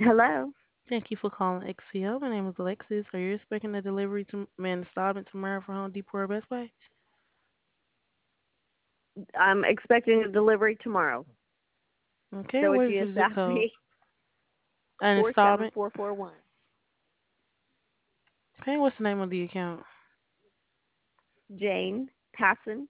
Hello. Thank you for calling XPO. My name is Alexis. Are you expecting a delivery to man installment tomorrow for Home Depot or Best Buy? I'm expecting a delivery tomorrow. Okay, So it's what is you your zip code? Saturday An installment? 47441. Okay, what's the name of the account? Jane Passon.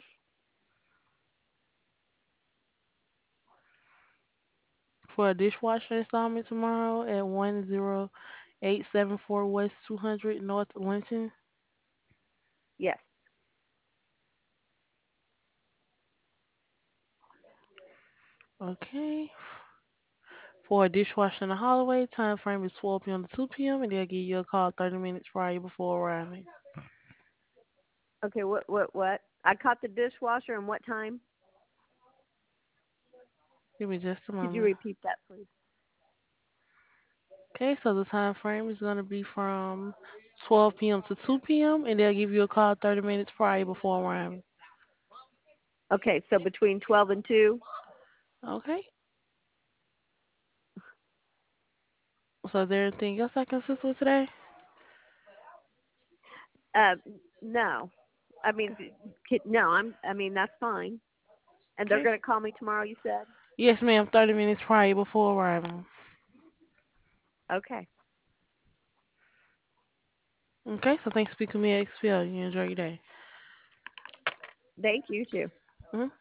For a dishwasher installment tomorrow at 10874 West 200 North Linton. Yes. Okay. For a dishwasher in the hallway, time frame is 12 p.m. to 2 p.m. and they'll give you a call 30 minutes prior before arriving. Okay, what? I caught the dishwasher and what time? Give me just a Could you moment. repeat that, please? Okay, so the time frame is going to be from 12 p.m. to 2 p.m. and they'll give you a call 30 minutes prior before arriving. Okay, so between 12 and 2? Okay. So is there anything else I can assist with today? Uh, no. I mean, no, I mean, that's fine. And they're Okay. going to call me tomorrow, you said? Yes, ma'am. 30 minutes prior before arriving. Okay. Okay. So thanks for speaking to me at XPL. You enjoy your day. Thank you, too. Mhm.